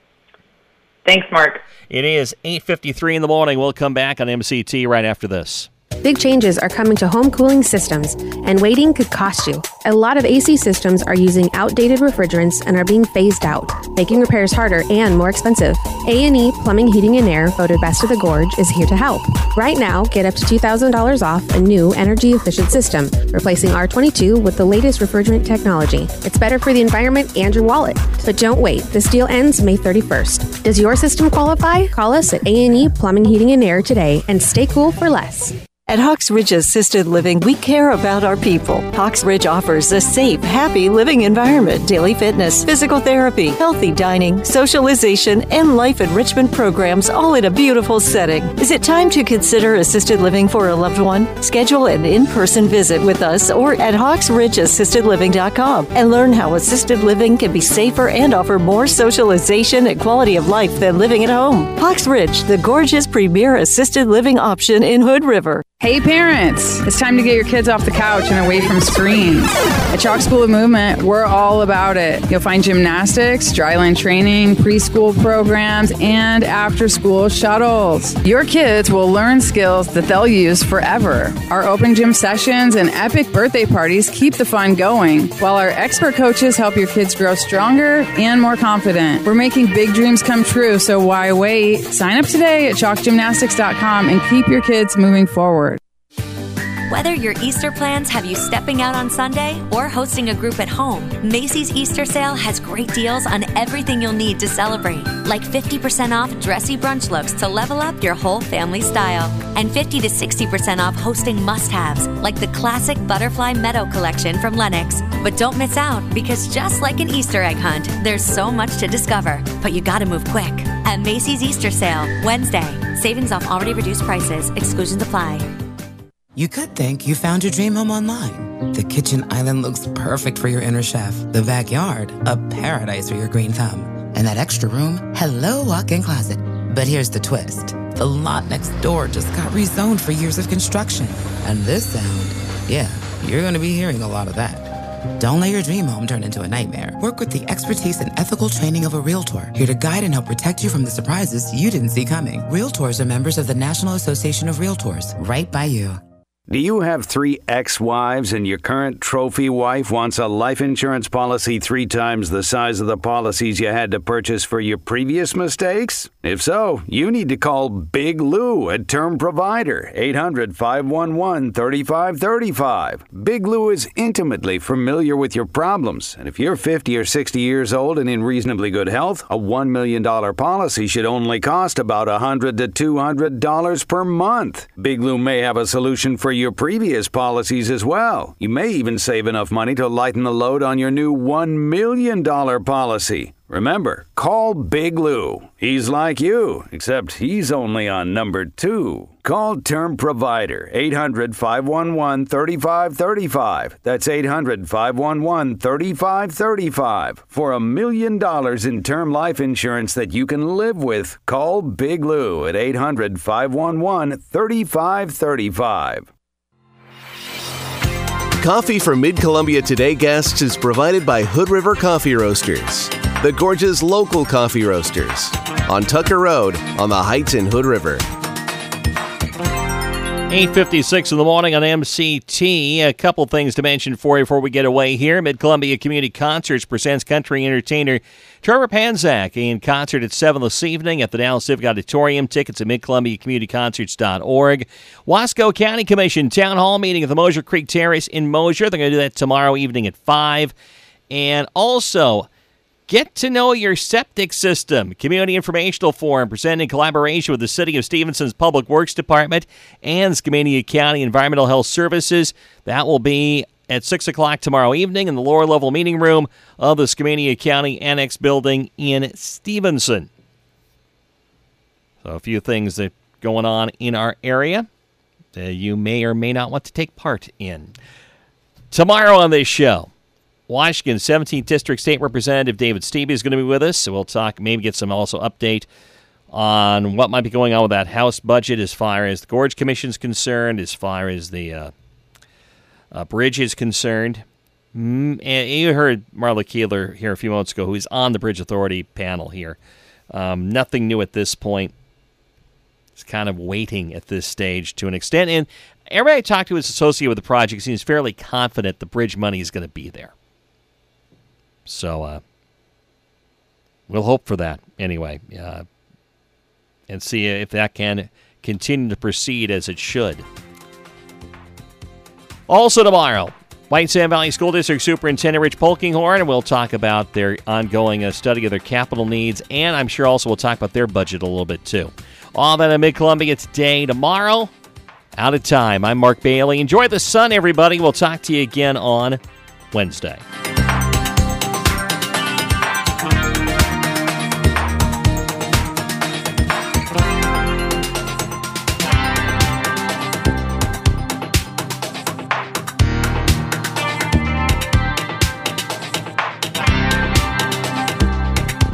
Thanks, Mark. It is 8:53 in the morning. We'll come back on MCT right after this. Big changes are coming to home cooling systems, and waiting could cost you. A lot of AC systems are using outdated refrigerants and are being phased out, making repairs harder and more expensive. A&E Plumbing, Heating, and Air, voted Best of the Gorge, is here to help. Right now, get up to $2,000 off a new energy-efficient system, replacing R22 with the latest refrigerant technology. It's better for the environment and your wallet. But don't wait. This deal ends May 31st. Does your system qualify? Call us at A&E Plumbing, Heating, and Air today and stay cool for less. At Hawks Ridge Assisted Living, we care about our people. Hawks Ridge offers a safe, happy living environment, daily fitness, physical therapy, healthy dining, socialization, and life enrichment programs, all in a beautiful setting. Is it time to consider assisted living for a loved one? Schedule an in-person visit with us or at hawksridgeassistedliving.com and learn how assisted living can be safer and offer more socialization and quality of life than living at home. Hawks Ridge, the Gorge's premier assisted living option in Hood River. Hey parents, it's time to get your kids off the couch and away from screens. At Chalk School of Movement, we're all about it. You'll find gymnastics, dryland training, preschool programs, and after-school shuttles. Your kids will learn skills that they'll use forever. Our open gym sessions and epic birthday parties keep the fun going, while our expert coaches help your kids grow stronger and more confident. We're making big dreams come true, so why wait? Sign up today at chalkgymnastics.com and keep your kids moving forward. Whether your Easter plans have you stepping out on Sunday or hosting a group at home, Macy's Easter sale has great deals on everything you'll need to celebrate, like 50% off dressy brunch looks to level up your whole family style, and 50 to 60% off hosting must-haves, like the classic Butterfly Meadow collection from Lenox. But don't miss out, because just like an Easter egg hunt, there's so much to discover, but you gotta move quick. At Macy's Easter sale, Wednesday. Savings off already reduced prices. Exclusions apply. You could think you found your dream home online. The kitchen island looks perfect for your inner chef. The backyard, a paradise for your green thumb. And that extra room, hello walk-in closet. But here's the twist. The lot next door just got rezoned for years of construction. And this sound, yeah, you're going to be hearing a lot of that. Don't let your dream home turn into a nightmare. Work with the expertise and ethical training of a Realtor, here to guide and help protect you from the surprises you didn't see coming. Realtors are members of the National Association of Realtors, right by you. Do you have 3 ex-wives and your current trophy wife wants a life insurance policy 3 times the size of the policies you had to purchase for your previous mistakes? If so, you need to call Big Lou at Term Provider, 800-511-3535. Big Lou is intimately familiar with your problems, and if you're 50 or 60 years old and in reasonably good health, a $1 million policy should only cost about $100 to $200 per month. Big Lou may have a solution for your previous policies as well. You may even save enough money to lighten the load on your new $1 million policy. Remember, call Big Lou. He's like you, except he's only on number 2. Call Term Provider, 800-511-3535. That's 800-511-3535. For $1 million in term life insurance that you can live with, call Big Lou at 800-511-3535. Coffee for Mid-Columbia Today guests is provided by Hood River Coffee Roasters, the Gorge's local coffee roasters, on Tucker Road on the Heights in Hood River. 8:56 in the morning on MCT. A couple things to mention for you before we get away here. Mid-Columbia Community Concerts presents country entertainer Trevor Panzak in concert at 7 this evening at the Dallas Civic Auditorium. Tickets at midcolumbiacommunityconcerts.org. Wasco County Commission Town Hall meeting at the Mosier Creek Terrace in Mosier. They're going to do that tomorrow evening at 5. And also, get to know your septic system. Community Informational Forum presented in collaboration with the City of Stevenson's Public Works Department and Skamania County Environmental Health Services. That will be at 6 o'clock tomorrow evening in the lower level meeting room of the Skamania County Annex Building in Stevenson. So a few things that are going on in our area that you may or may not want to take part in. Tomorrow on this show, Washington 17th District State Representative David Stevie is going to be with us, so we'll talk, maybe get some also update on what might be going on with that House budget as far as the Gorge Commission is concerned, as far as the bridge is concerned. And you heard Marla Keeler here a few moments ago, who's on the Bridge Authority panel here. Nothing new at this point. It's kind of waiting at this stage to an extent. And everybody I talked to is associated with the project seems fairly confident the bridge money is going to be there. So we'll hope for that anyway, and see if that can continue to proceed as it should. Also tomorrow, White Sand Valley School District Superintendent Rich Polkinghorn, and we'll talk about their ongoing study of their capital needs, and I'm sure also we'll talk about their budget a little bit too. All that in Mid-Columbia today. Tomorrow, out of time. I'm Mark Bailey. Enjoy the sun, everybody. We'll talk to you again on Wednesday.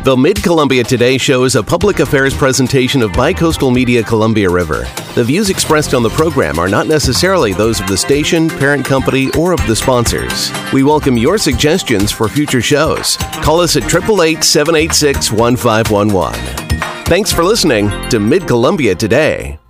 The Mid-Columbia Today show is a public affairs presentation of Bicoastal Media Columbia River. The views expressed on the program are not necessarily those of the station, parent company, or of the sponsors. We welcome your suggestions for future shows. Call us at 888-786-1511. Thanks for listening to Mid-Columbia Today.